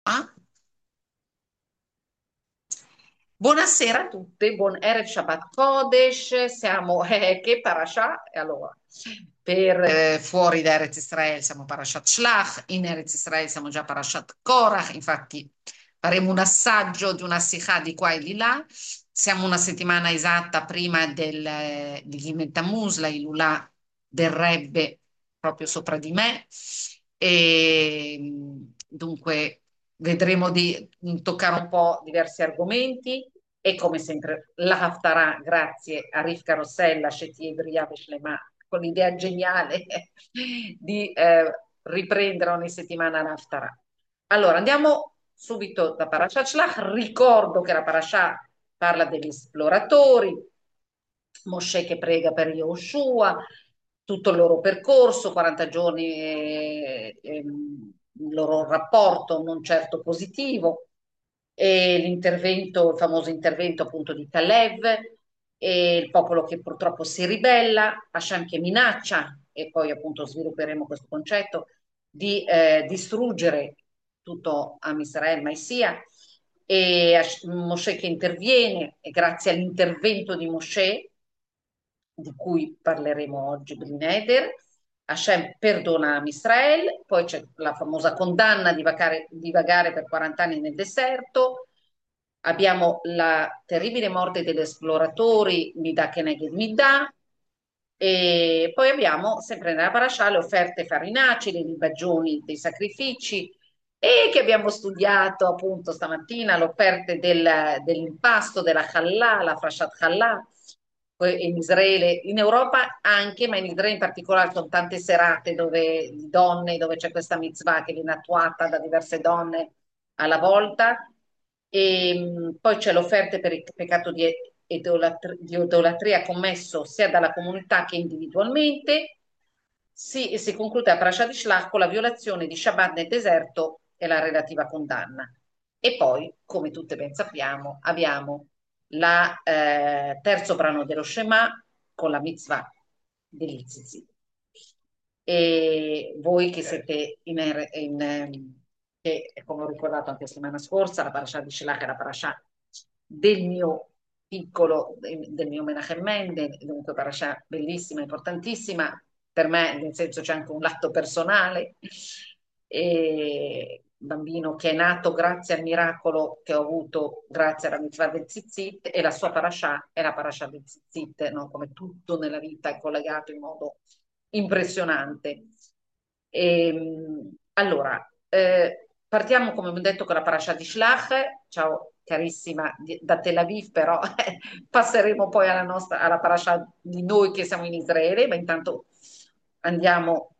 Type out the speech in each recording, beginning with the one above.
Ah, buonasera a tutti, buon Erev Shabbat Kodesh, siamo, che parasha? E allora, per fuori da Eretz Israele siamo parashat Shlach, in Eretz Israele siamo già parashat Korach, infatti faremo un assaggio di una sikha di qua e di là, siamo una settimana esatta prima di Gimel Tammuz, la Ilulà del Rebbe proprio sopra di me, e dunque vedremo di toccare un po' diversi argomenti e come sempre la Haftarah, grazie a Rivka Rossella, Shetie Bria Beshlema, con l'idea geniale di riprendere ogni settimana la Haftarah. Allora, andiamo subito da Parashat Shlach. Ricordo che la Parashat parla degli esploratori, Mosè che prega per Yoshua, tutto il loro percorso, 40 giorni, il loro rapporto non certo positivo, e l'intervento, il famoso intervento appunto di Caleb, e il popolo che purtroppo si ribella, Hashem che minaccia, e poi appunto svilupperemo questo concetto, di distruggere tutto Am Israele, Maisia, e Mosè che interviene, e grazie all'intervento di Mosè, di cui parleremo oggi, Brineder, Hashem perdona Am Israele, poi c'è la famosa condanna di vagare per 40 anni nel deserto, abbiamo la terribile morte degli esploratori, Midà Keneged Midà, e poi abbiamo sempre nella parasha le offerte farinaci, le libagioni dei sacrifici e che abbiamo studiato appunto stamattina, le offerte dell'impasto, della challà, la frashat challà, poi in Israele, in Europa anche, ma in Israele in particolare sono tante serate dove donne, dove c'è questa mitzvah che viene attuata da diverse donne alla volta. E poi c'è l'offerta per il peccato di idolatria commesso sia dalla comunità che individualmente. Si conclude a Parashat di Shlach con la violazione di Shabbat nel deserto e la relativa condanna. E poi, come tutte ben sappiamo, abbiamo la terzo brano dello Shema con la mitzvah degli zizi. E voi che siete che come ho ricordato anche la settimana scorsa, la parasha di Shelach è la parasha del mio piccolo, del mio Menachem Mendel, dunque parasha bellissima, importantissima, per me nel senso c'è anche un lato personale, e bambino che è nato grazie al miracolo che ho avuto grazie alla mitzvah del Tzitzit, e la sua parasha è la parasha del Tzitzit, no? Come tutto nella vita è collegato in modo impressionante. Allora, partiamo come abbiamo detto con la parasha di Shlach. Ciao carissima da Tel Aviv, però passeremo poi alla parasha di noi che siamo in Israele, ma intanto andiamo,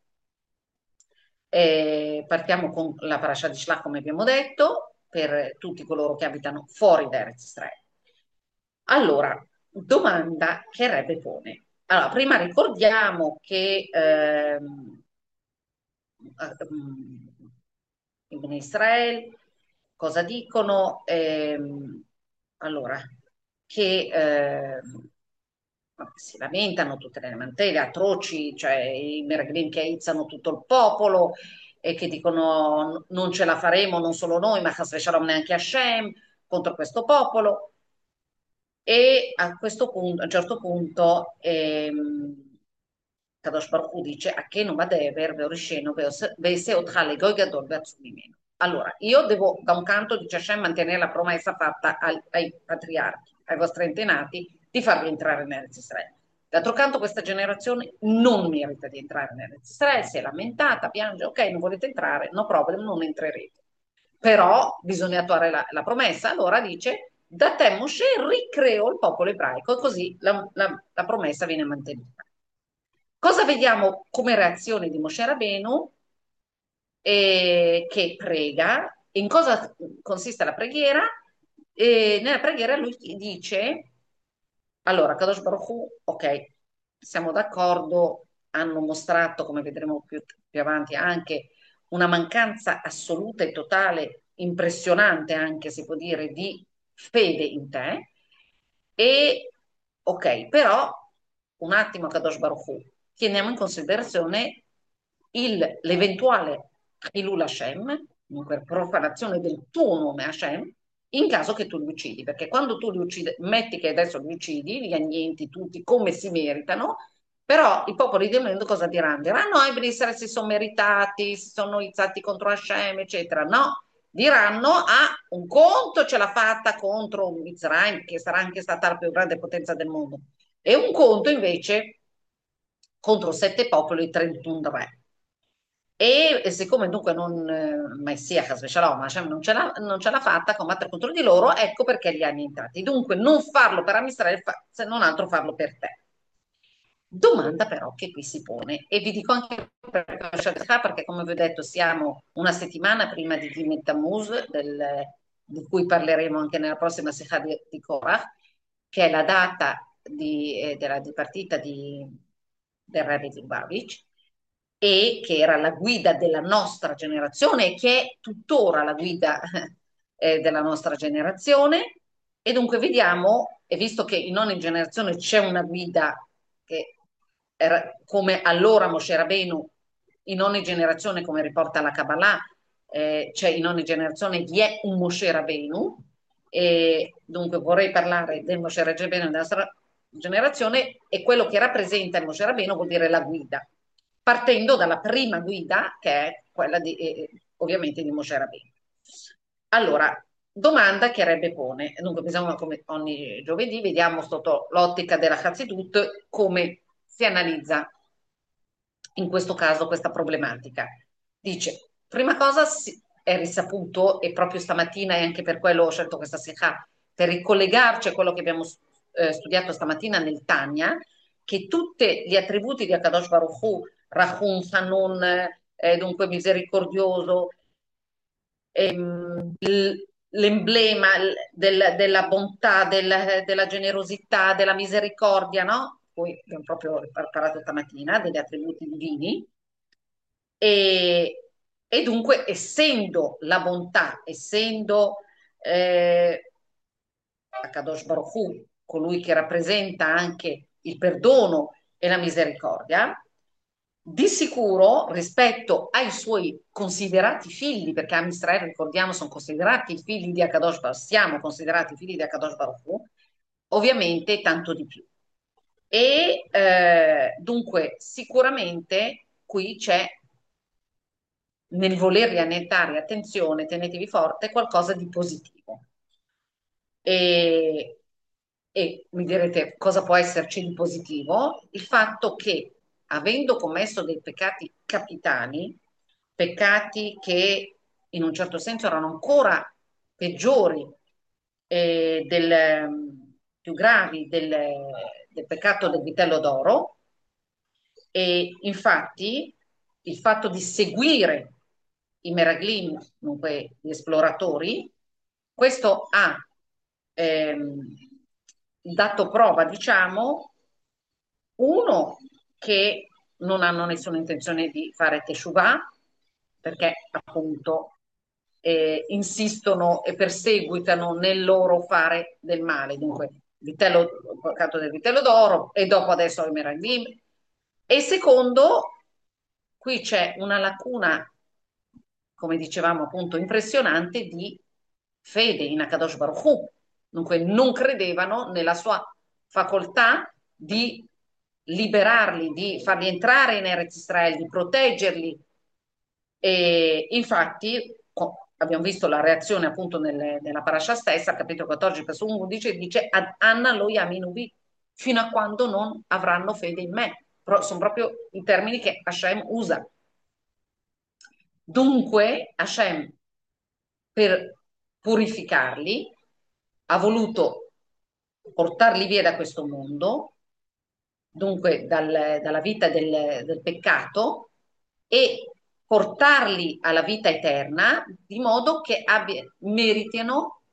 partiamo con la parasha di Shlach come abbiamo detto, per tutti coloro che abitano fuori da Eretz Israele. Allora, domanda che Rebbe pone. Allora, prima ricordiamo che in Bnei Israele cosa dicono? Allora, che si lamentano tutte le lamentele atroci, cioè i meraglim che aizzano tutto il popolo e che dicono non ce la faremo, non solo noi, ma Chas v'Shalom neanche Hashem contro questo popolo. E a questo punto, a un certo punto, Kadosh Baruch Hu dice a che non va dever, veorisheno, veise otrale goi gadol verzumimeno. Allora, io devo da un canto, dice Hashem, mantenere la promessa fatta ai patriarchi, ai vostri antenati, di farvi entrare nell'Eretz Israele. D'altro canto, questa generazione non merita di entrare nell'Eretz Israele, si è lamentata, piange, ok, non volete entrare, no problem, non entrerete. Però bisogna attuare la promessa. Allora dice, da te Mosè ricreò il popolo ebraico e così la promessa viene mantenuta. Cosa vediamo come reazione di Mosè Rabenu? Che prega. In cosa consiste la preghiera? Nella preghiera lui dice, allora, Kadosh Baruch Hu, ok, siamo d'accordo, hanno mostrato, come vedremo più avanti, anche una mancanza assoluta e totale, impressionante anche, si può dire, di fede in te. E, ok, però, un attimo, Kadosh Baruch Hu, teniamo in considerazione l'eventuale Hilul Hashem, dunque profanazione del tuo nome Hashem, in caso che tu li uccidi, perché quando tu li uccidi, metti che adesso li uccidi, li annienti tutti come si meritano, però i popoli del mondo cosa diranno? Diranno, i beni Israele si sono meritati, si sono izzati contro Hashem, eccetera. No, diranno, ah, un conto ce l'ha fatta contro Israele, che sarà anche stata la più grande potenza del mondo, e un conto invece contro sette popoli, 31 re. E siccome dunque non, Messia, Hasbe Shalom, Hashem non ce l'ha fatta combattere contro di loro, ecco perché li ha annientati. Dunque non farlo per Amisrael, se non altro farlo per te. Domanda però che qui si pone, e vi dico anche perché come vi ho detto siamo una settimana prima di Gimel Tammuz, di cui parleremo anche nella prossima Sikha di Korach, che è la data della dipartita del Rebbe di Lubavitch, e che era la guida della nostra generazione e che è tuttora la guida della nostra generazione. E dunque vediamo, e visto che in ogni generazione c'è una guida che era, come allora Moshe Rabbeinu, in ogni generazione, come riporta la Kabbalah, c'è in ogni generazione vi è un Moshe Rabbeinu, e dunque vorrei parlare del Moshe Rabbeinu della nostra generazione, e quello che rappresenta il Moshe Rabbeinu vuol dire la guida, partendo dalla prima guida che è quella ovviamente di Moshe Rabbeinu. Allora, domanda che Rebbe pone, dunque bisogna, come ogni giovedì, vediamo sotto l'ottica della Chazzidut come si analizza in questo caso questa problematica. Dice, prima cosa è risaputo, e proprio stamattina, e anche per quello ho scelto questa sikha, per ricollegarci a quello che abbiamo studiato stamattina nel Tanya, che tutti gli attributi di Akadosh Baruch Hu, Rahum, Hanun, dunque misericordioso, l'emblema della bontà, della generosità, della misericordia, no? Poi abbiamo proprio parlato stamattina degli attributi divini. E, e dunque, essendo la bontà, essendo Akadosh Baruch Hu, colui che rappresenta anche il perdono e la misericordia, di sicuro rispetto ai suoi considerati figli, perché Am Israele, ricordiamo, sono considerati figli di Akadosh Baruch, siamo considerati figli di Akadosh Baruch Hu, ovviamente tanto di più. E dunque sicuramente qui c'è nel volerli annettare, attenzione, tenetevi forte, qualcosa di positivo. E, e mi direte cosa può esserci di positivo? Il fatto che, avendo commesso dei peccati capitali, peccati che in un certo senso erano ancora peggiori, più gravi del peccato del vitello d'oro, e infatti il fatto di seguire i Meraglim, dunque gli esploratori, questo ha ehm, dato prova, diciamo, uno, che non hanno nessuna intenzione di fare teshuvah, perché appunto insistono e perseguitano nel loro fare del male, dunque vitello, il peccato del vitello d'oro, e dopo adesso il Meraglim. E secondo, qui c'è una lacuna, come dicevamo appunto, impressionante di fede in Akadosh Baruch Hu. Dunque non credevano nella sua facoltà di liberarli, di farli entrare in Eretz Israele, di proteggerli. E infatti abbiamo visto la reazione appunto nella parasha stessa, capitolo 14, verso 11, dice ad Anna lo yaminubi, fino a quando non avranno fede in me. Sono proprio i termini che Hashem usa. Dunque Hashem, per purificarli, ha voluto portarli via da questo mondo, dunque dalla vita del peccato, e portarli alla vita eterna, di modo che meritino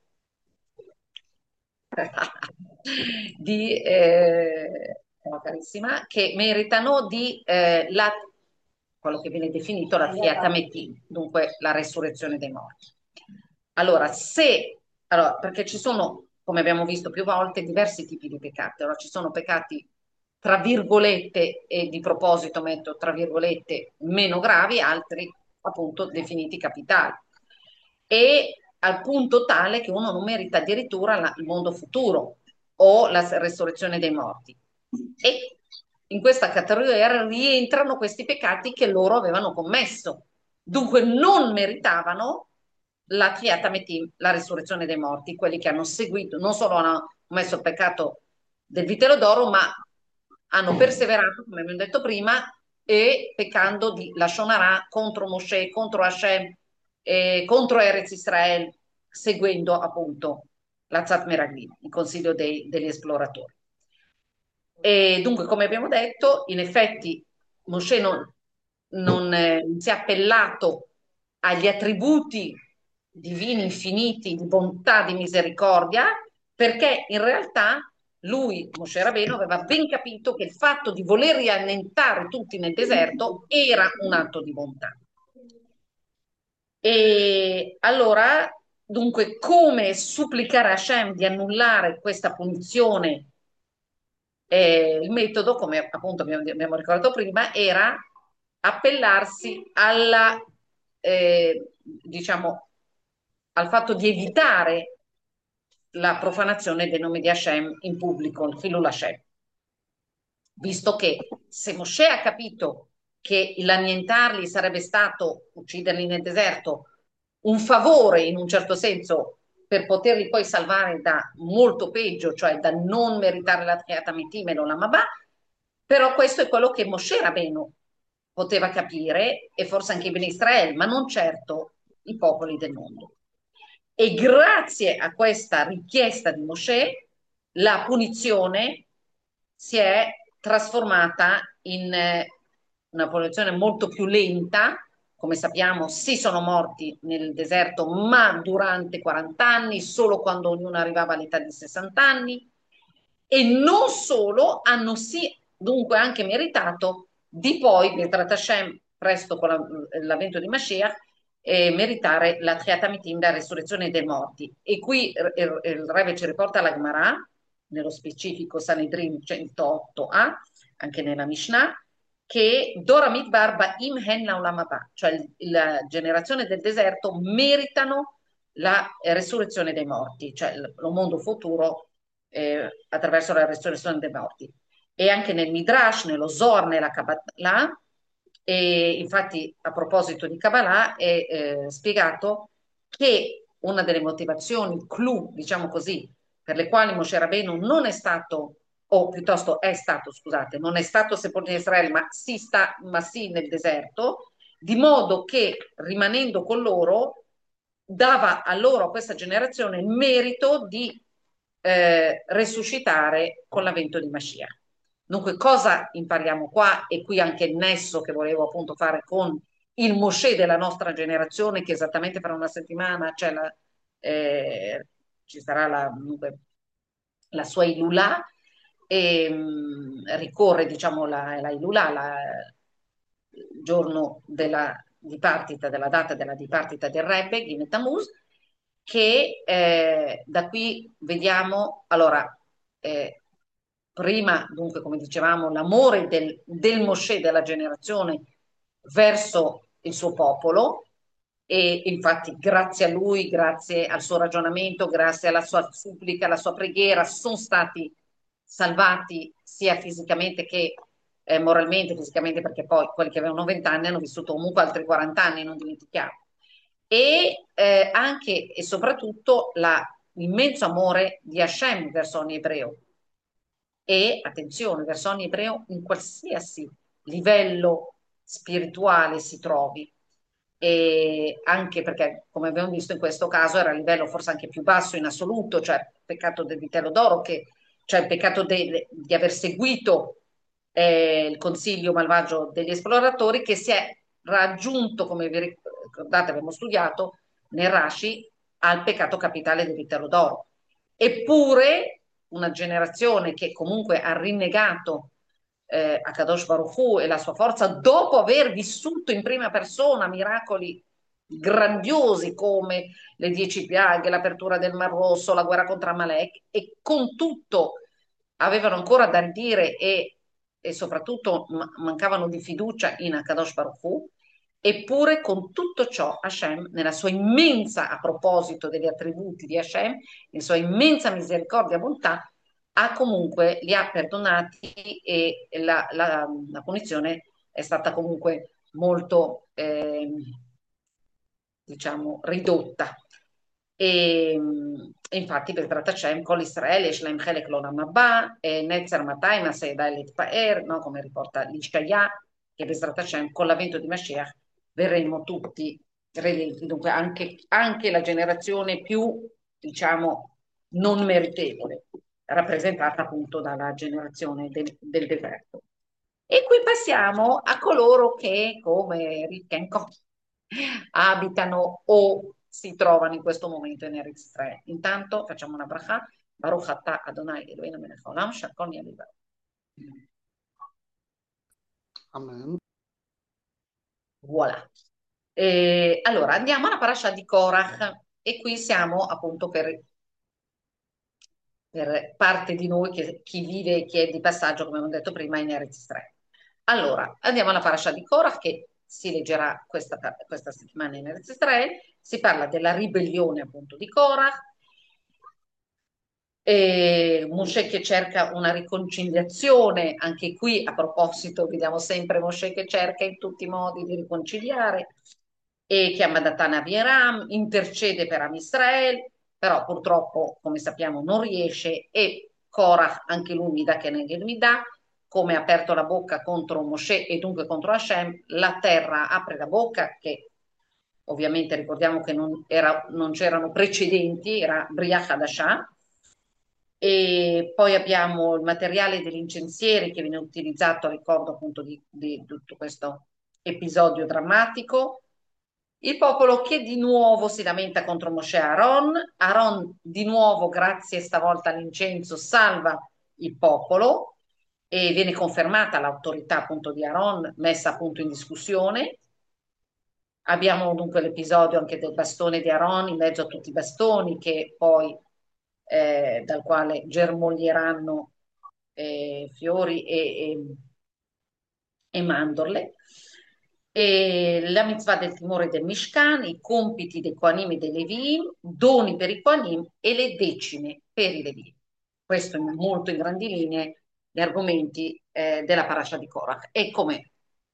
no, carissima, che meritano quello che viene definito la Tchiat HaMetim, dunque la resurrezione dei morti. Allora, perché ci sono, come abbiamo visto più volte, diversi tipi di peccati. Allora, ci sono peccati, tra virgolette, e di proposito metto tra virgolette, meno gravi, altri appunto definiti capitali. e al punto tale che uno non merita addirittura il mondo futuro o la resurrezione dei morti. E in questa categoria rientrano questi peccati che loro avevano commesso. Dunque non meritavano la Triata Metim, la risurrezione dei morti, quelli che hanno seguito, non solo hanno commesso il peccato del vitello d'oro, ma hanno perseverato, come abbiamo detto prima, e peccando di Lashon Hara contro Mosè, contro Hashem, contro Erez Israel, seguendo appunto la Tzat Meraglim, il consiglio degli esploratori. E dunque, come abbiamo detto, in effetti Mosè non si è appellato agli attributi divini infiniti di bontà, di misericordia, perché in realtà lui, Mosè Rabbeinu, aveva ben capito che il fatto di voler riannentare tutti nel deserto era un atto di bontà. E allora, dunque, come supplicare a Hashem di annullare questa punizione? Il metodo, come appunto abbiamo ricordato prima, era appellarsi diciamo, al fatto di evitare la profanazione dei nomi di Hashem in pubblico, il Chilul Hashem, visto che se Mosè ha capito che l'annientarli sarebbe stato, ucciderli nel deserto, un favore in un certo senso per poterli poi salvare da molto peggio, cioè da non meritare la Triata Mitim e l'Olamabà, però questo è quello che Mosè Rabbeinu poteva capire e forse anche i Beni Israele, ma non certo i popoli del mondo. E grazie a questa richiesta di Mosè, la punizione si è trasformata in una punizione molto più lenta. Come sappiamo, sì, sono morti nel deserto, ma durante 40 anni, solo quando ognuno arrivava all'età di 60 anni. E non solo, hanno sì dunque anche meritato di poi, Bezrat Hashem, presto con l'avvento di Mashiach, meritare la Triata Mitim, la resurrezione dei morti. E qui il Rebbe ci riporta la Gemara, nello specifico Sanedrin 108a, anche nella Mishnah, che Dora Midbar Ba'im Hen Laolam Haba, cioè la generazione del deserto meritano la resurrezione dei morti, cioè il mondo futuro attraverso la resurrezione dei morti. E anche nel Midrash, nello Zohar, nella Kabbalah, e infatti a proposito di Kabbalah è spiegato che una delle motivazioni clou, diciamo così, per le quali Moshe Rabbeinu non è stato, o piuttosto è stato, scusate, non è stato sepolto in Israele, ma sì nel deserto, di modo che rimanendo con loro dava a loro, a questa generazione, il merito di resuscitare con l'avvento di Mashiach. Dunque, cosa impariamo qua? E qui anche il nesso che volevo appunto fare con il Mosè della nostra generazione, che esattamente fra una settimana ci sarà dunque, la sua Ilulà, e ricorre, diciamo, la Ilulà, il giorno della dipartita, della data della dipartita del Rebbe, Gimel Tammuz, che da qui vediamo, allora, eh, prima, dunque, come dicevamo, l'amore del Mosè della generazione verso il suo popolo, e infatti grazie a lui, grazie al suo ragionamento, grazie alla sua supplica, alla sua preghiera, sono stati salvati sia fisicamente che moralmente, fisicamente, perché poi quelli che avevano 20 anni hanno vissuto comunque altri 40 anni, non dimentichiamo. E anche e soprattutto l'immenso amore di Hashem verso ogni ebreo. E attenzione, verso ogni ebreo in qualsiasi livello spirituale si trovi, e anche perché, come abbiamo visto in questo caso, era a livello forse anche più basso in assoluto, cioè il peccato del vitello d'oro, cioè il peccato di aver seguito il consiglio malvagio degli esploratori, che si è raggiunto, come vi ricordate, abbiamo studiato nel Rashi, al peccato capitale del vitello d'oro. Eppure una generazione che comunque ha rinnegato a Kadosh Baruch Hu e la sua forza dopo aver vissuto in prima persona miracoli grandiosi come le 10 piaghe, l'apertura del Mar Rosso, la guerra contro Amalek, e con tutto avevano ancora da ridire e soprattutto mancavano di fiducia in Akadosh Baruch Hu, Eppure con tutto ciò Hashem, nella sua immensa, a proposito degli attributi di Hashem, nella sua immensa misericordia e bontà, ha comunque, li ha perdonati e la punizione è stata comunque molto, diciamo, ridotta. Infatti Bezrat Hashem, Kol Israele, Shlaim Chelek L'Olam Haba, e Netzer Matai, Maseda Elit Paer, no? Come riporta l'Ishkaya, che Bezrat Hashem, con l'avvento di Mashiach, verremo tutti redenti. Dunque anche la generazione più, diciamo, non meritevole, rappresentata appunto dalla generazione del deserto. E qui passiamo a coloro che, come Rickenko, abitano o si trovano in questo momento in Eretz 3. Intanto facciamo una bracha. Baruch atah Adonai Eloheinu melech haolam, shakol nהיה b'dvaro. Amen. Voilà. Allora, andiamo alla parasha di Korach e qui siamo appunto per parte di noi, chi vive e chi è di passaggio, come abbiamo detto prima, in Eretz Israele. Allora, andiamo alla parasha di Korach che si leggerà questa settimana in Eretz Israele. Si parla della ribellione appunto di Korach, e Mosè che cerca una riconciliazione, anche qui a proposito, vediamo sempre Mosè che cerca in tutti i modi di riconciliare e chiama Datan Abiram, intercede per Am Israele, però purtroppo, come sappiamo, non riesce e Korach, anche lui mi dà che mi dà, come ha aperto la bocca contro Mosè e dunque contro Hashem, la terra apre la bocca che ovviamente ricordiamo che non c'erano precedenti, era Briach Hadashah, e poi abbiamo il materiale degli incensieri che viene utilizzato a ricordo appunto di tutto questo episodio drammatico. Il popolo che di nuovo si lamenta contro Mosè e Aaron. Aaron di nuovo, grazie stavolta all'incenso, salva il popolo e viene confermata l'autorità appunto di Aaron, messa appunto in discussione. Abbiamo dunque l'episodio anche del bastone di Aaron in mezzo a tutti i bastoni che poi dal quale germoglieranno fiori e mandorle. E la mitzvah del timore del Mishkan, i compiti dei Kohanim e dei Levim, doni per i Kohanim e le decime per i Levim. Questo è molto in grandi linee gli argomenti della parasha di Korach. E come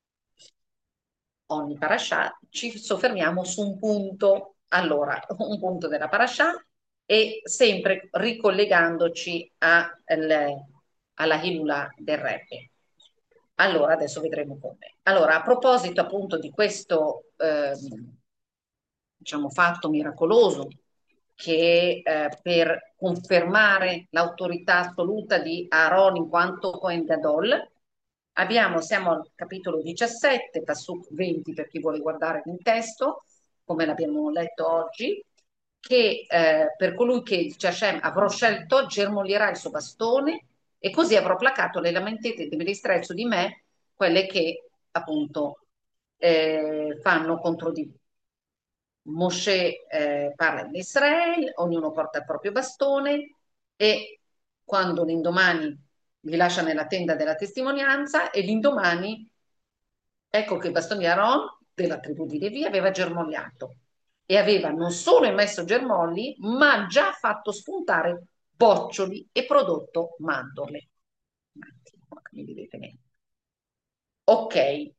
ogni parasha ci soffermiamo su un punto, allora, un punto della parasha e sempre ricollegandoci alla Hilula del Rebbe. Allora, adesso vedremo come. Allora, a proposito appunto di questo, diciamo, fatto miracoloso che per confermare l'autorità assoluta di Aaron in quanto Cohen Gadol, siamo al capitolo 17, Pasuk 20 per chi vuole guardare nel testo, come l'abbiamo letto oggi, che per colui che dice Hashem avrò scelto, germoglierà il suo bastone e così avrò placato le lamentele di disprezzo di me, quelle che appunto fanno contro di me. Mosè parla in Israele, ognuno porta il proprio bastone e quando l'indomani li lascia nella tenda della testimonianza e l'indomani ecco che il bastone di Aaron della tribù di Levi aveva germogliato e aveva non solo emesso germogli, ma già fatto spuntare boccioli e prodotto mandorle. Un attimo, mi vedete bene. Ok,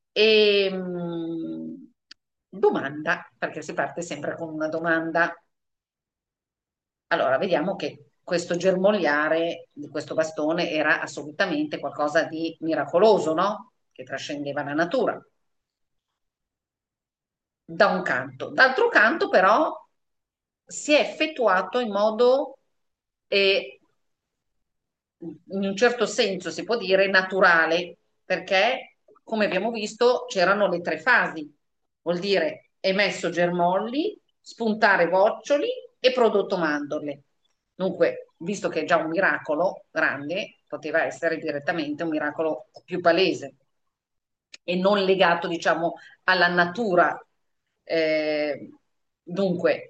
domanda, perché si parte sempre con una domanda. Allora, vediamo che questo germogliare di questo bastone era assolutamente qualcosa di miracoloso, no? Che trascendeva la natura, da un canto. D'altro canto, però, si è effettuato in modo, eh, in un certo senso si può dire, naturale, perché, come abbiamo visto, c'erano le tre fasi. Vuol dire emesso germogli, spuntare goccioli e prodotto mandorle. Dunque, visto che è già un miracolo grande, poteva essere direttamente un miracolo più palese e non legato, diciamo, alla natura. Eh, dunque,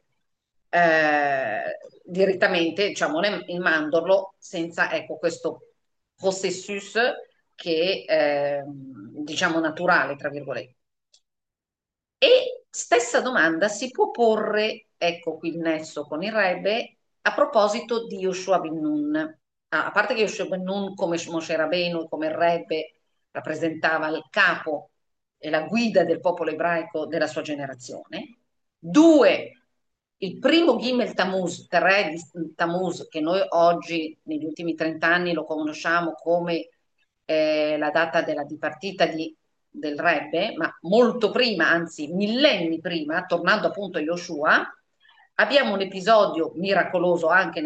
direttamente, diciamo, il mandorlo senza, ecco, questo possessus che, diciamo, naturale, tra virgolette. E stessa domanda si può porre, ecco qui il nesso con il Rebbe, a proposito di Yoshua bin Nun. A parte che Yoshua bin Nun, come Moshe Rabbeinu, come il Rebbe, rappresentava il capo e la guida del popolo ebraico della sua generazione. Due, il primo Gimel Tammuz, 3 di Tammuz, che noi oggi, negli ultimi 30 anni, lo conosciamo come la data della dipartita del Rebbe, ma molto prima, anzi millenni prima, tornando appunto a Yoshua, abbiamo un episodio miracoloso anche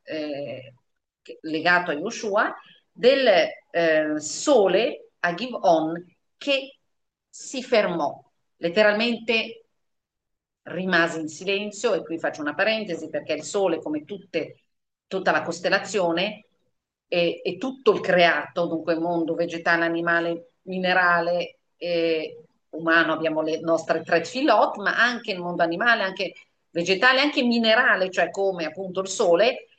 legato a Yoshua del sole a Giv'on che si fermò, letteralmente rimase in silenzio, e qui faccio una parentesi perché il Sole, come tutta la costellazione e tutto il creato, dunque mondo vegetale, animale, minerale e umano, abbiamo le nostre tre filot, ma anche il mondo animale, anche vegetale, anche minerale, cioè come appunto il Sole,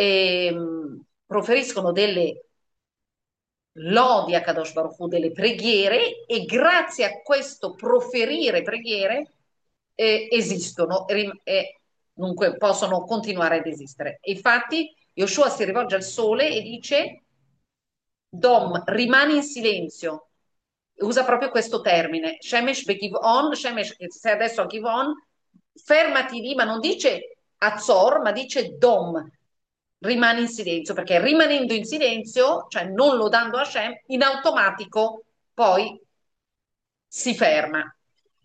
proferiscono delle lodi a Kadosh Baruch Hu, delle preghiere, e grazie a questo proferire preghiere esistono e dunque possono continuare ad esistere. E infatti Yoshua si rivolge al sole e dice: Dom, rimani in silenzio. Usa proprio questo termine, Shemesh Begivon, Shemesh, che sei adesso a Givon, fermati lì, ma non dice Azor, ma dice Dom, rimani in silenzio, perché rimanendo in silenzio, cioè non lodando Hashem, in automatico poi si ferma.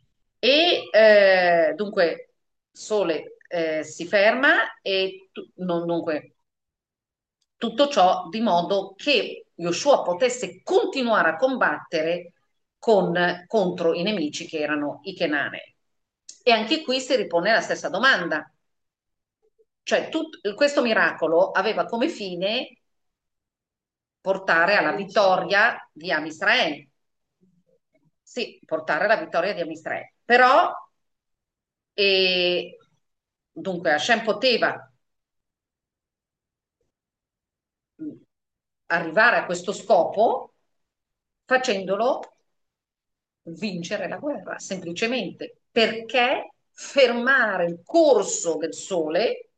E dunque Sole si ferma e dunque tutto ciò di modo che Yoshua potesse continuare a combattere contro i nemici che erano i Kenanei. E anche qui si ripone la stessa domanda, cioè questo miracolo aveva come fine portare alla vittoria di Am Israele. Sì, portare alla vittoria di Am Israele. Però, eh, dunque, Hashem poteva arrivare a questo scopo facendolo vincere la guerra, semplicemente perché fermare il corso del Sole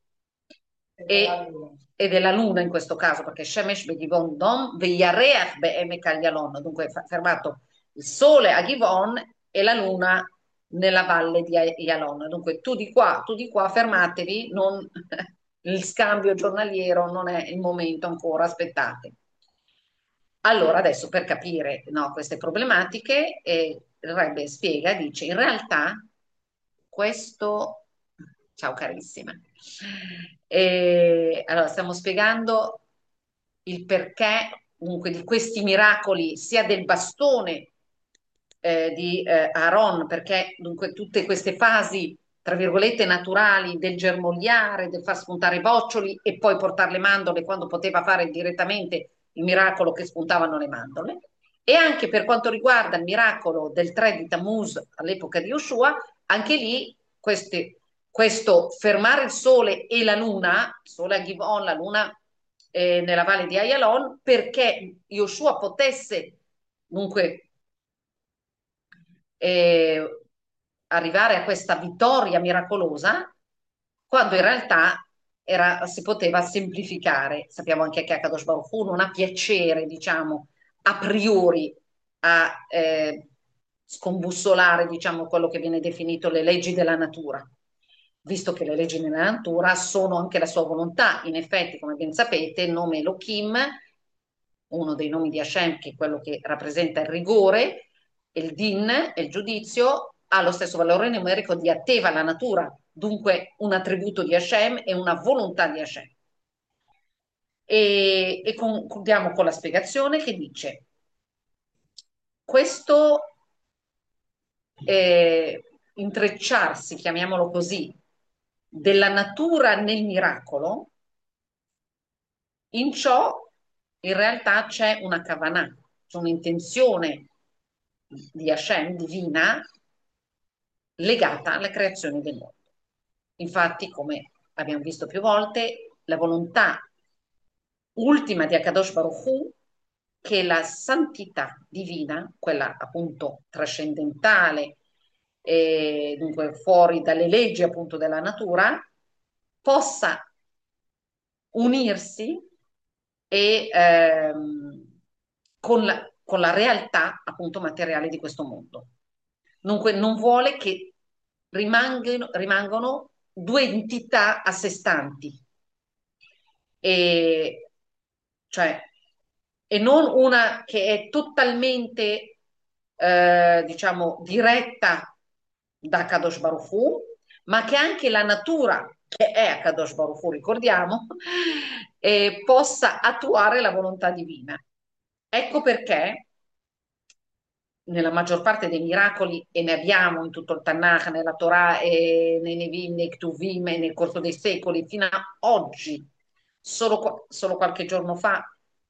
e della Luna in questo caso, perché Shemesh Begivon Dom Veyareach Be'emek Al-Yalon, dunque fermato il Sole a Givon e la Luna nella valle di Yalon. Dunque tu di qua, fermatevi, il scambio giornaliero non è il momento ancora, aspettate. Allora, adesso per capire, no, queste problematiche, il Rebbe spiega, dice, in realtà questo, ciao carissima, allora stiamo spiegando il perché comunque di questi miracoli, sia del bastone di Aaron, perché dunque tutte queste fasi, tra virgolette, naturali del germogliare, del far spuntare i boccioli e poi portare le mandorle quando poteva fare direttamente il miracolo che spuntavano le mandorle. E anche per quanto riguarda il miracolo del 3 di Tammuz all'epoca di Yoshua, anche lì questo fermare il sole e la luna, il sole a Givon, la luna nella valle di Ayalon, perché Yoshua potesse dunque eh, arrivare a questa vittoria miracolosa, quando in realtà si poteva semplificare. Sappiamo anche che Akadosh Baruch Hu non ha piacere, diciamo, a priori a scombussolare, diciamo, quello che viene definito le leggi della natura, visto che le leggi della natura sono anche la sua volontà. In effetti, come ben sapete, il nome Elohim, uno dei nomi di Hashem, che è quello che rappresenta il rigore, il din, il giudizio, ha lo stesso valore numerico di Atteva, la natura, dunque un attributo di Hashem e una volontà di Hashem. E concludiamo con la spiegazione che dice: questo intrecciarsi, chiamiamolo così, della natura nel miracolo, in ciò in realtà c'è una kavanah, c'è un'intenzione di Hashem divina legata alla creazione del mondo. Infatti, come abbiamo visto più volte, la volontà ultima di Akadosh Baruch Hu, che la santità divina, quella appunto trascendentale e dunque fuori dalle leggi appunto della natura, possa unirsi e, con la realtà appunto materiale di questo mondo. Dunque non vuole che rimangano due entità a sé stanti, e, cioè, e non una che è totalmente, diciamo, diretta da Kadosh Baruch Hu, ma che anche la natura, che è Kadosh Baruch Hu, ricordiamo, possa attuare la volontà divina. Ecco perché nella maggior parte dei miracoli, e ne abbiamo in tutto il Tanakh, nella Torah, e nei Nevim, nei Ktuvim, e nel corso dei secoli, fino a oggi, solo qualche giorno fa,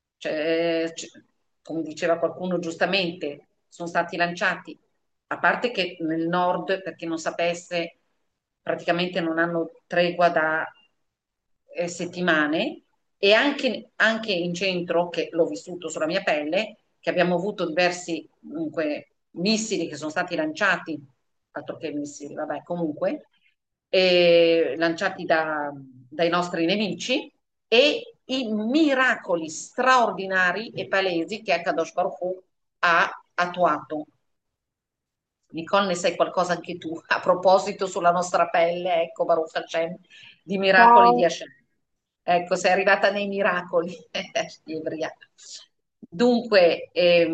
come diceva qualcuno giustamente, sono stati lanciati, a parte che nel nord, per chi non sapesse, praticamente non hanno tregua da settimane, e anche in centro, che l'ho vissuto sulla mia pelle, che abbiamo avuto diversi comunque, missili che sono stati lanciati, altro che missili, vabbè, comunque, lanciati dai nostri nemici, e i miracoli straordinari e palesi che Kadosh Baruch Hu ha attuato. Nicole, ne sai qualcosa anche tu a proposito sulla nostra pelle, ecco, Baruch Hashem, di miracoli di Ciao. Hashem. Ecco, sei arrivata nei miracoli, ebria. Dunque,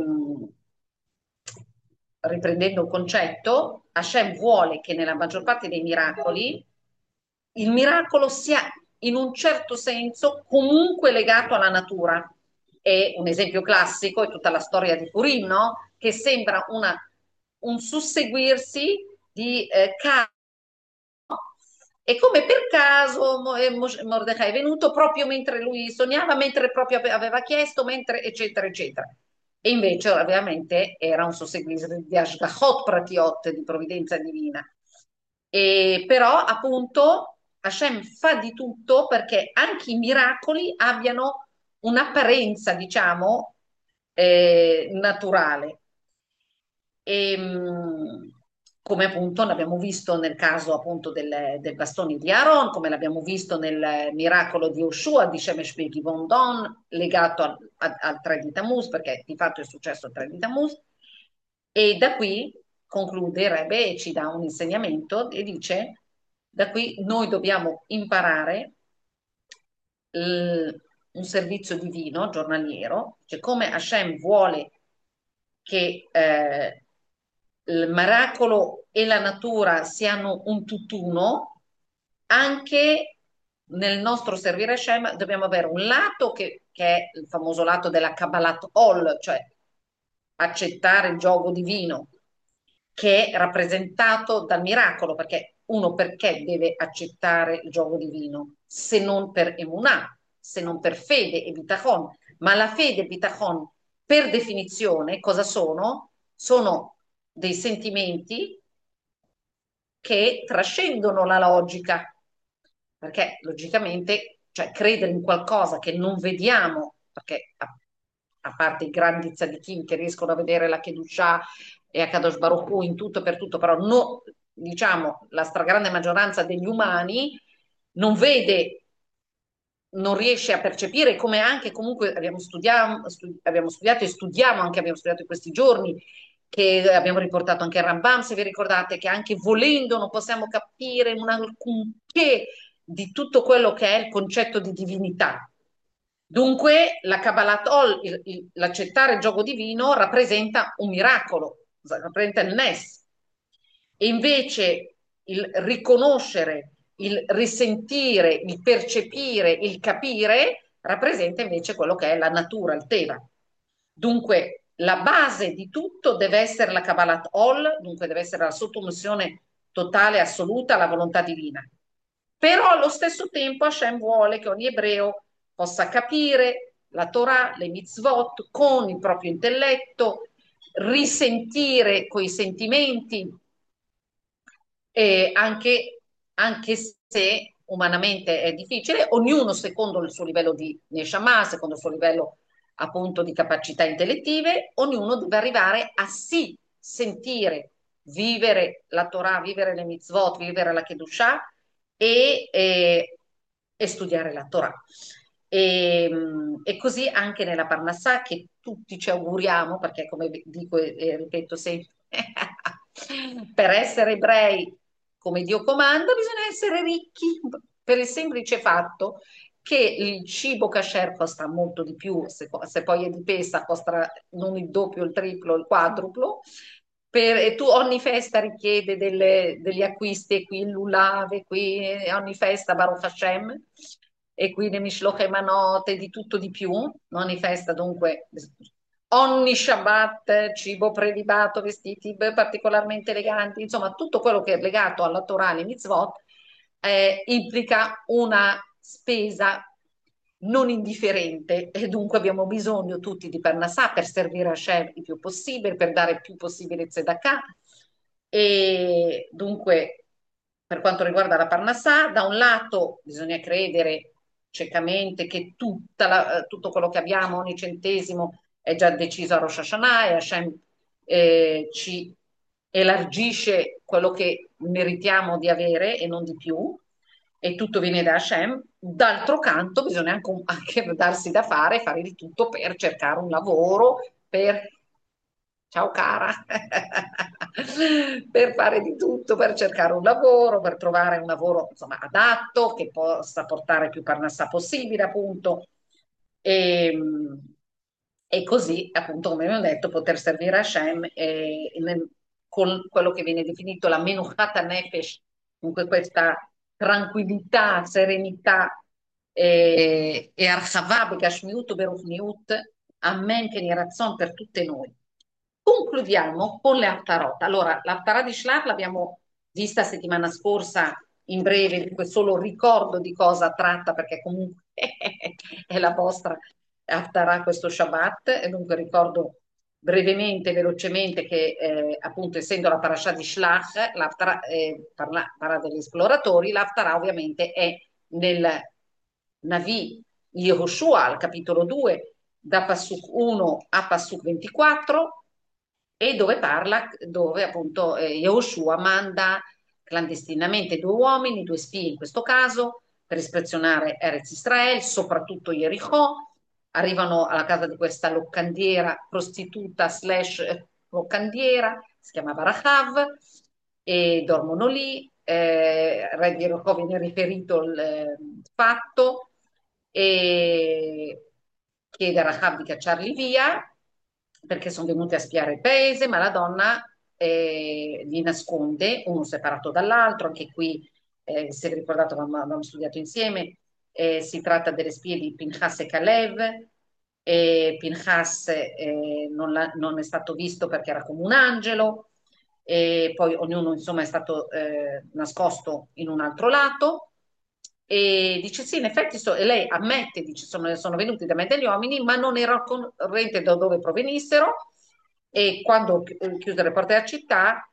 riprendendo il concetto, Hashem vuole che nella maggior parte dei miracoli il miracolo sia in un certo senso comunque legato alla natura. E un esempio classico è tutta la storia di Purim, no? Che sembra un susseguirsi di casi. E come per caso Mordecai è venuto proprio mentre lui sognava, mentre proprio aveva chiesto, mentre eccetera, eccetera. E invece ovviamente era un susseguirsi di Ashgachot Pratiot, di provvidenza divina. E però appunto Hashem fa di tutto perché anche i miracoli abbiano un'apparenza, diciamo, naturale. E, come appunto l'abbiamo visto nel caso appunto del bastone di Aaron, come l'abbiamo visto nel miracolo di Yoshua di Shemesh Begivon Don, legato al 3 di Tammuz, perché di fatto è successo il 3 di Tammuz, e da qui conclude il Rebbe e ci dà un insegnamento e dice, da qui noi dobbiamo imparare un servizio divino giornaliero, cioè come Hashem vuole che il miracolo e la natura siano un tutt'uno, anche nel nostro servire Hashem dobbiamo avere un lato che è il famoso lato della Kabbalat Ol, cioè accettare il gioco divino, che è rappresentato dal miracolo, perché uno perché deve accettare il gioco divino, se non per emunah, se non per fede e bitachon, ma la fede e bitachon per definizione cosa sono? Sono dei sentimenti che trascendono la logica, perché logicamente, cioè credere in qualcosa che non vediamo, perché a parte i grandi tzadikim che riescono a vedere la Kedushah e a Kadosh Baruch Hu in tutto e per tutto, però no, diciamo la stragrande maggioranza degli umani non vede, non riesce a percepire, come anche comunque abbiamo studiato e studiamo anche, abbiamo studiato in questi giorni, che abbiamo riportato anche a Rambam, se vi ricordate, che anche volendo non possiamo capire un alcunché di tutto quello che è il concetto di divinità. Dunque, la Kabbalat Ol, l'accettare il gioco divino, rappresenta un miracolo, rappresenta il Nes. E invece il riconoscere, il risentire, il percepire, il capire, rappresenta invece quello che è la natura, il Teva. Dunque, la base di tutto deve essere la Kabbalat Ol, dunque deve essere la sottomissione totale, assoluta alla volontà divina. Però allo stesso tempo Hashem vuole che ogni ebreo possa capire la Torah, le mitzvot con il proprio intelletto, risentire quei sentimenti, anche se umanamente è difficile, ognuno secondo il suo livello di Neshama, secondo il suo livello appunto di capacità intellettive, ognuno deve arrivare a sì sentire vivere la Torah, vivere le mitzvot, vivere la Kedushah e, e- e studiare la Torah. E così anche nella Parnassà, che tutti ci auguriamo, perché come vi dico e ripeto sempre, per essere ebrei come Dio comanda, bisogna essere ricchi per il semplice fatto che il cibo kasher costa molto di più, se poi è di pesta costa non il doppio, il triplo, il quadruplo. E tu ogni festa richiede degli acquisti, e qui il lulave, qui ogni festa Baruch Hashem, e qui le mishloach emanot e di tutto di più. Ogni festa dunque, ogni Shabbat, cibo prelibato, vestiti particolarmente eleganti, insomma tutto quello che è legato alla Torah e alle mitzvot implica una spesa non indifferente e dunque abbiamo bisogno tutti di Parnassà per servire a Hashem il più possibile, per dare il più possibile tzedakah. E dunque, per quanto riguarda la Parnassà, da un lato bisogna credere ciecamente che tutto quello che abbiamo, ogni centesimo, è già deciso a Rosh Hashanah e Hashem ci elargisce quello che meritiamo di avere e non di più, e tutto viene da Hashem. D'altro canto, bisogna anche darsi da fare, fare di tutto per cercare un lavoro, per ciao cara, per fare di tutto, per cercare un lavoro, per trovare un lavoro insomma adatto che possa portare più parnassa possibile, appunto. E, e così, appunto, come abbiamo detto, poter servire a Hashem con quello che viene definito la menuchata nefesh, comunque questa tranquillità, serenità e archavà begashmiut o beruchniut, amen, che ne razzon per tutte noi. Concludiamo con le Haftarot. Allora, l'Haftarah di Shlach l'abbiamo vista settimana scorsa in breve, dunque solo ricordo di cosa tratta perché comunque è la vostra Haftarah questo Shabbat e dunque ricordo brevemente, velocemente che appunto essendo la parasha di Shlach, l'Haftarah parla degli esploratori, l'Haftarah ovviamente è nel Navi Yehoshua al capitolo 2 da Passuk 1 a Passuk 24 e dove parla, dove appunto Yehoshua manda clandestinamente due uomini, due spie in questo caso, per ispezionare Erez Israel, soprattutto Jericho, arrivano alla casa di questa loccandiera, prostituta slash loccandiera, si chiamava Rahav, e dormono lì, re di Jericho viene riferito il fatto, e chiede a Rahab di cacciarli via perché sono venuti a spiare il paese, ma la donna li nasconde, uno separato dall'altro, anche qui, se vi ricordate, abbiamo studiato insieme, si tratta delle spie di Pinchas e Kalev, e Pinchas non è stato visto perché era come un angelo, e poi ognuno insomma è stato nascosto in un altro lato. E dice sì, in effetti e lei ammette, dice sono venuti da me degli uomini, ma non era corrente da dove provenissero e quando chiuse le porte della città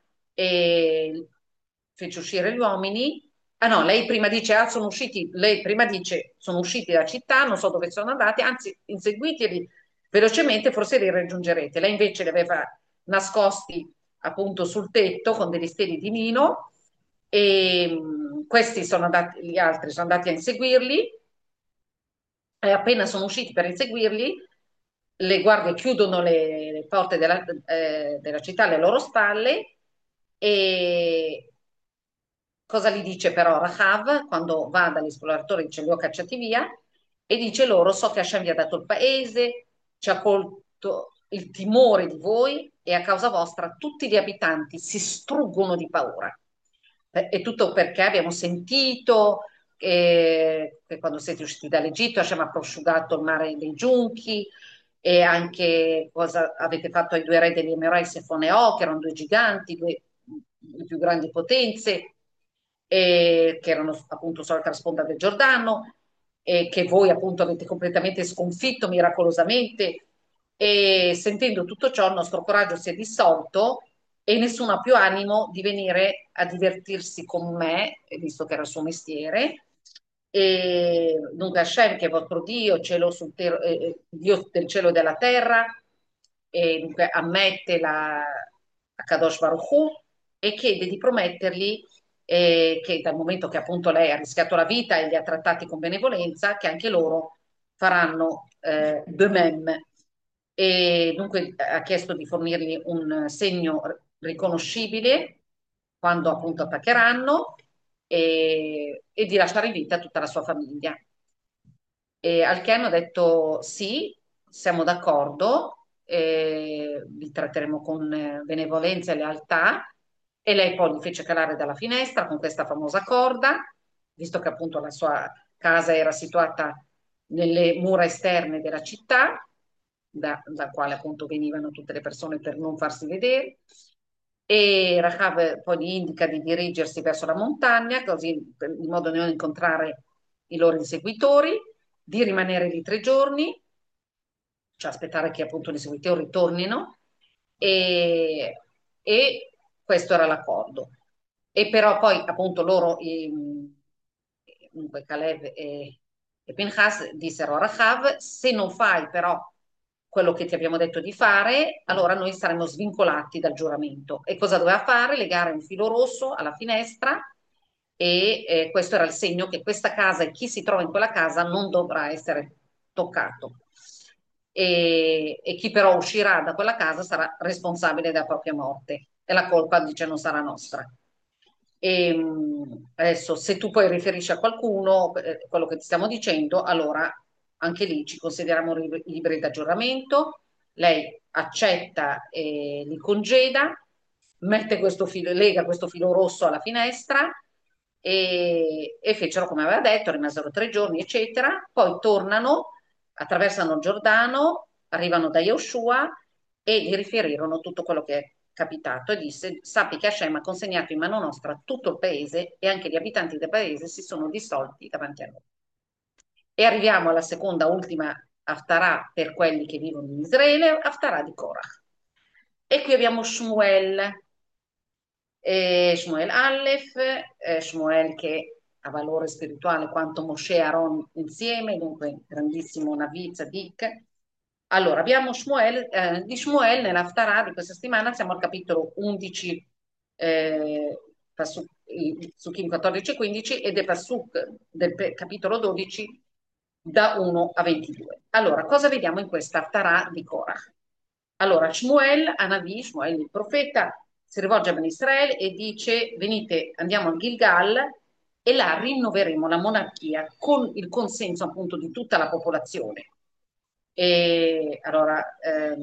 fece uscire gli uomini. Ah no, lei prima dice, sono usciti, lei prima dice, sono usciti dalla città, non so dove sono andati, anzi, inseguiteli velocemente, forse li raggiungerete. Lei invece li aveva nascosti appunto sul tetto con degli steli di lino e questi sono andati, gli altri sono andati a inseguirli e appena sono usciti per inseguirli, le guardie chiudono le porte della città alle loro spalle e cosa gli dice però Rahav quando va dagli esploratori, dice li ho cacciati via e dice loro so che Hashem vi ha dato il paese, ci ha colto il timore di voi e a causa vostra tutti gli abitanti si struggono di paura. E tutto perché abbiamo sentito che quando siete usciti dall'Egitto Hashem ha prosciugato il mare dei giunchi e anche cosa avete fatto ai due re degli Emirati Sefone e Og, che erano due giganti, le più grandi potenze, che erano appunto sull'altra sponda del Giordano, e che voi appunto avete completamente sconfitto miracolosamente. E sentendo tutto ciò, il nostro coraggio si è dissolto e nessuno ha più animo di venire a divertirsi con me, visto che era il suo mestiere. E dunque Hashem, che è vostro Dio, Dio del cielo e della terra, e dunque ammette la Kadosh Baruch Hu, e chiede di promettergli che dal momento che appunto lei ha rischiato la vita e li ha trattati con benevolenza, che anche loro faranno de même. E dunque ha chiesto di fornirgli un segno riconoscibile quando appunto attaccheranno e di lasciare in vita tutta la sua famiglia. E al che hanno detto sì, siamo d'accordo, vi tratteremo con benevolenza e lealtà. E lei poi li fece calare dalla finestra con questa famosa corda, visto che appunto la sua casa era situata nelle mura esterne della città, da quale appunto venivano tutte le persone per non farsi vedere. E Rahab poi gli indica di dirigersi verso la montagna, così in modo da non incontrare i loro inseguitori, di rimanere lì 3 giorni, cioè aspettare che appunto gli inseguitori ritornino, e, e questo era l'accordo. E però poi appunto loro, dunque Caleb e Pinchas, dissero a Rahav, se non fai però quello che ti abbiamo detto di fare, allora noi saremo svincolati dal giuramento. E cosa doveva fare? Legare un filo rosso alla finestra e questo era il segno che questa casa e chi si trova in quella casa non dovrà essere toccato. E chi però uscirà da quella casa sarà responsabile della propria morte e la colpa, dice, non sarà nostra. Adesso, se tu poi riferisci a qualcuno quello che ti stiamo dicendo, allora anche lì ci consideriamo liberi da giuramento. Lei accetta e li congeda, mette questo filo, lega questo filo rosso alla finestra e fecero come aveva detto, rimasero 3 giorni, eccetera. Poi tornano, attraversano il Giordano, arrivano da Yoshua e gli riferirono tutto quello che è capitato e disse: Sappi che Hashem ha consegnato in mano nostra tutto il paese e anche gli abitanti del paese si sono dissolti davanti a noi. E arriviamo alla seconda, ultima Haftarah per quelli che vivono in Israele, Haftarah di Korach. E qui abbiamo Shmuel, Shmuel Aleph, Shmuel che ha valore spirituale quanto Moshe e Aaron insieme, dunque grandissimo Navi, Tzadik. Allora, abbiamo Shmuel, di Shmuel nell'Haftarah di questa settimana, siamo al capitolo 11, Psukim 14 e 15, e del Pasuk del capitolo 12 da 1 a 22. Allora, cosa vediamo in questa Haftarah di Korach? Allora, Shmuel, Anavi, Shmuel il profeta, si rivolge a Ben Israele e dice: Venite, andiamo a Gilgal e là rinnoveremo la monarchia con il consenso appunto di tutta la popolazione. E allora,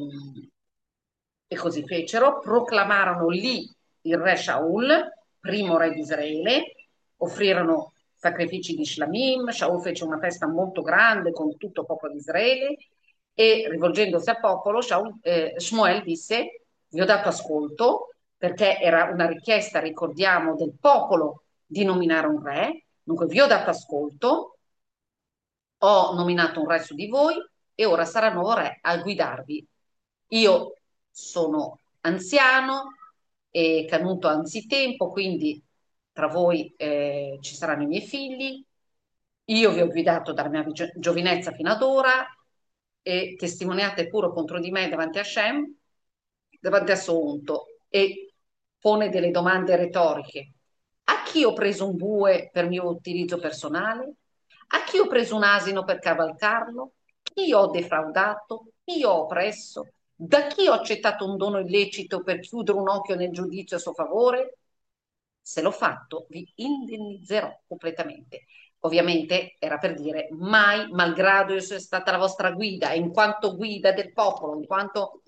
e così fecero, proclamarono lì il re Shaul, primo re di Israele, offrirono sacrifici di Shlamim, Shaul fece una festa molto grande con tutto il popolo di Israele e rivolgendosi al popolo, Shmuel disse: Vi ho dato ascolto perché era una richiesta, ricordiamo, del popolo di nominare un re, dunque vi ho dato ascolto, ho nominato un re su di voi e ora sarà il nuovo re a guidarvi. Io sono anziano e canuto anzitempo, quindi tra voi ci saranno i miei figli. Io vi ho guidato dalla mia giovinezza fino ad ora e testimoniate pure contro di me davanti a Shem, davanti a Sonto, e pone delle domande retoriche. A chi ho preso un bue per mio utilizzo personale? A chi ho preso un asino per cavalcarlo? Chi ho defraudato? Chi ho oppresso? Da chi ho accettato un dono illecito per chiudere un occhio nel giudizio a suo favore? Se l'ho fatto, vi indennizzerò completamente. Ovviamente era per dire mai, malgrado io sia stata la vostra guida, in quanto guida del popolo, in quanto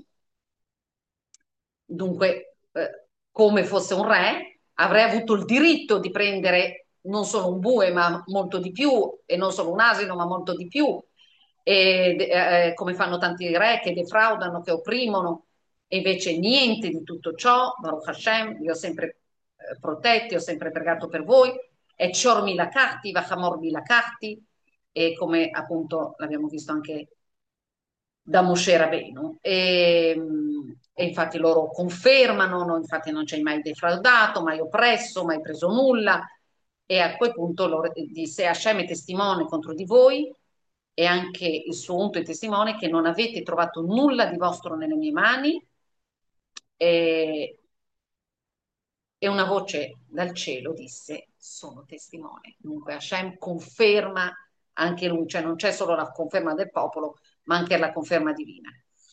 dunque come fosse un re, avrei avuto il diritto di prendere non solo un bue, ma molto di più, e non solo un asino, ma molto di più, come fanno tanti re che defraudano, che opprimono, e invece niente di tutto ciò. Baruch Hashem, vi ho sempre protetti, ho sempre pregato per voi, e Cior mi lacati, Vachamor mi lacati, e come appunto l'abbiamo visto anche da Moshe Rabbeinu. E infatti loro confermano, no, infatti non ci hai mai defraudato, mai oppresso, mai preso nulla. E a quel punto loro disse: Hashem è testimone contro di voi e anche il suo unto è testimone che non avete trovato nulla di vostro nelle mie mani. E, e una voce dal cielo disse, sono testimone. Dunque Hashem conferma anche lui, cioè non c'è solo la conferma del popolo, ma anche la conferma divina.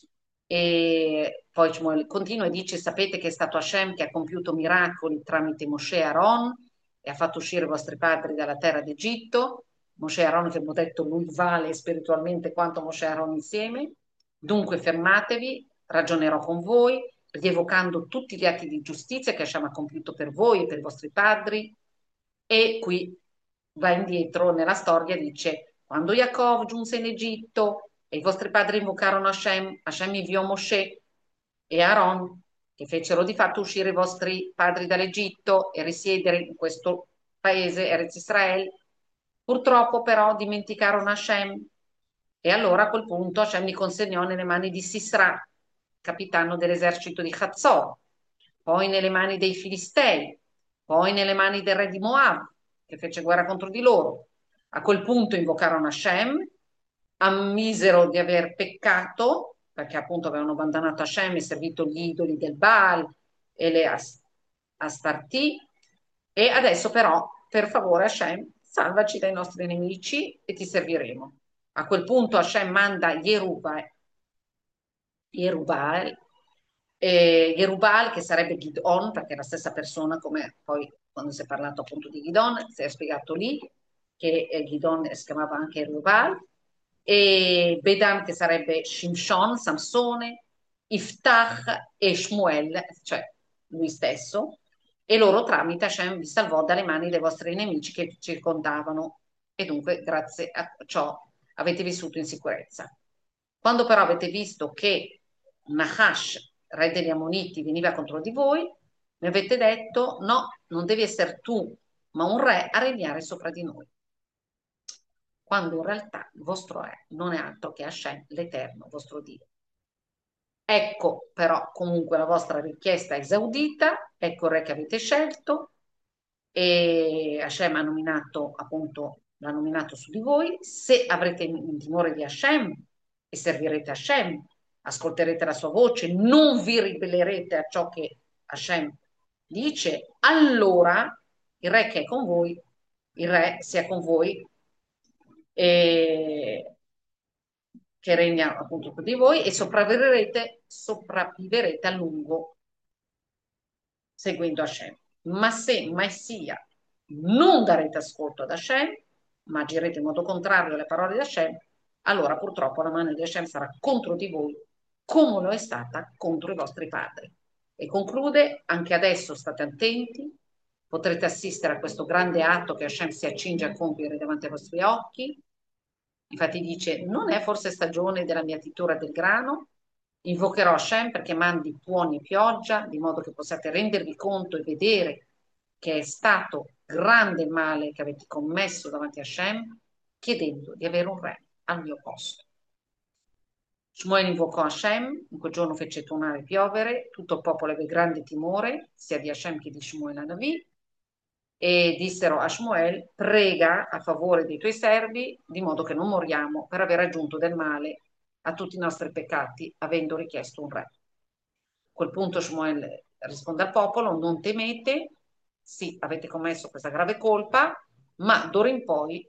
E poi Shmuel continua e dice, sapete che è stato Hashem che ha compiuto miracoli tramite Mosè e Aaron e ha fatto uscire i vostri padri dalla terra d'Egitto. Mosè e Aaron, che abbiamo detto, lui vale spiritualmente quanto Mosè e Aaron insieme. Dunque fermatevi, ragionerò con voi, rievocando tutti gli atti di giustizia che Hashem ha compiuto per voi e per i vostri padri. E qui va indietro nella storia, dice, quando Yaakov giunse in Egitto e i vostri padri invocarono Hashem, Hashem inviò Mosè e Aaron, che fecero di fatto uscire i vostri padri dall'Egitto e risiedere in questo paese, Erez Israel. Purtroppo però dimenticarono Hashem e allora a quel punto Hashem li consegnò nelle mani di Sisra, capitano dell'esercito di Hazzor, poi nelle mani dei Filistei, poi nelle mani del re di Moab, che fece guerra contro di loro. A quel punto invocarono Hashem, ammisero di aver peccato, perché appunto avevano abbandonato Hashem e servito gli idoli del Baal e le Astarti, e adesso però, per favore Hashem, salvaci dai nostri nemici e ti serviremo. A quel punto Hashem manda Jerubbaal, Jerubbaal che sarebbe Gidon, perché è la stessa persona come poi quando si è parlato appunto di Gidon, si è spiegato lì che Gidon si chiamava anche Jerubbaal, e Bedan che sarebbe Shimshon, Samsone, Iftach e Shmuel, cioè lui stesso, e loro tramite Hashem vi salvò dalle mani dei vostri nemici che vi circondavano e dunque grazie a ciò avete vissuto in sicurezza. Quando però avete visto che Nahash, re degli Ammoniti, veniva contro di voi, mi avete detto no, non devi essere tu, ma un re a regnare sopra di noi. Quando in realtà il vostro re non è altro che Hashem, l'Eterno, vostro Dio. Ecco però comunque la vostra richiesta è esaudita, ecco il re che avete scelto e Hashem ha nominato appunto, l'ha nominato su di voi. Se avrete il timore di Hashem e servirete Hashem, ascolterete la sua voce, non vi ribellerete a ciò che Hashem dice, allora il re che è con voi, il re sia con voi e che regna appunto con di voi e sopravviverete a lungo seguendo Hashem. Ma se mai sia non darete ascolto ad Hashem, ma agirete in modo contrario alle parole di Hashem, allora purtroppo la mano di Hashem sarà contro di voi, come lo è stata contro i vostri padri. E conclude, anche adesso state attenti, potrete assistere a questo grande atto che Hashem si accinge a compiere davanti ai vostri occhi. Infatti dice, non è forse stagione della mietitura del grano? Invocherò Hashem perché mandi tuoni e pioggia, di modo che possiate rendervi conto e vedere che è stato grande il male che avete commesso davanti a Hashem, chiedendo di avere un re al mio posto. Shmuel invocò Hashem, in quel giorno fece tuonare e piovere, tutto il popolo ebbe grande timore, sia di Hashem che di Shmuel a Navi, e dissero a Shmuel, prega a favore dei tuoi servi, di modo che non moriamo per aver aggiunto del male a tutti i nostri peccati, avendo richiesto un re. A quel punto Shmuel risponde al popolo, non temete, sì, avete commesso questa grave colpa, ma d'ora in poi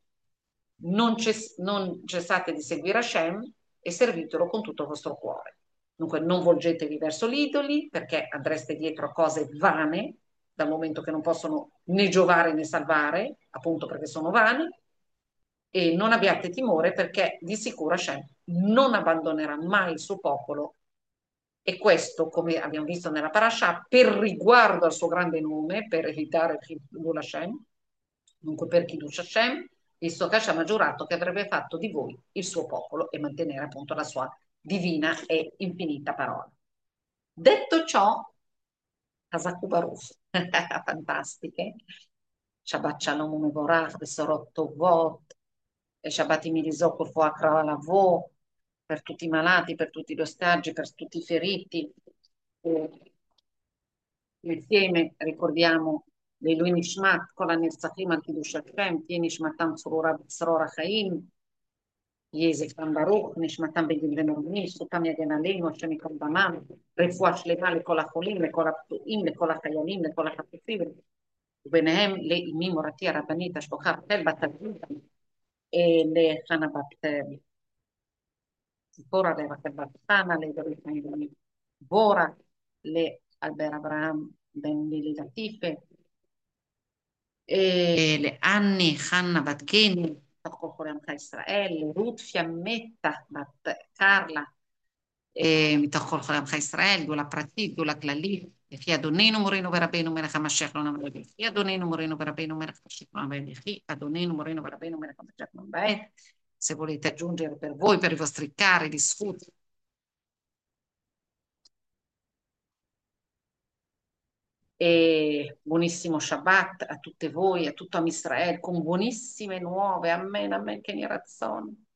non cessate di seguire Hashem e servitelo con tutto il vostro cuore. Dunque non volgetevi verso gli idoli perché andreste dietro a cose vane, dal momento che non possono né giovare né salvare, appunto perché sono vani, e non abbiate timore perché di sicuro Hashem non abbandonerà mai il suo popolo e questo, come abbiamo visto nella parasha, per riguardo al suo grande nome, per evitare Chilul Hashem, dunque per Kiddush Hashem, visto che Hashem ha giurato che avrebbe fatto di voi il suo popolo e mantenere appunto la sua divina e infinita parola. Detto ciò, Hazaku Baruch, fantastiche, Shabbat Shalom Umevorach, Besorot Tovot, e Shabbat Imirizok Akra Lavo, per tutti i malati, per tutti gli ostaggi, per tutti i feriti. Insieme ricordiamo Leilui Nishmat, Kol HaNirtzachim al Kiddush Hashem, Tieni Nishmatam Tzorora Chaim, Yezefan Baruch, Nishmatan Begin Benoni, Sutam Yagen Aleinu, Hashem Yikol Damam, Refuah Shlema לכל החולים, לכל הפצועים, לכל החיילים, לכל החטופים, וביניהם לאמי מורתי הרבנית, השלוחה רחל בת אביבה, לחנה בת ציפורה, לרחל בת חנה, לדוד חיים בן דבורה, לאלבר אברהם בן לילי לטיפה, לאני חנה בת גני, מתוך כל חולי עמך ישראל, לרות פיאמטה בת קרלה, מתוך כל חולי עמך ישראל, גאולה פרטית, גאולה כללית, לפי אדוננו מורינו ורבינו מלך המשיח לא נמרד, לפי אדוננו מורינו ורבינו מלך המשיח לא נמרד, לפי אדוננו מורינו ורבינו מלך המשיח לא נמרד. Se volete aggiungere per voi, per i vostri cari, di sfrutti. E buonissimo Shabbat a tutte voi, a tutto Am Israele, con buonissime nuove, amen, amen, che ne razzone.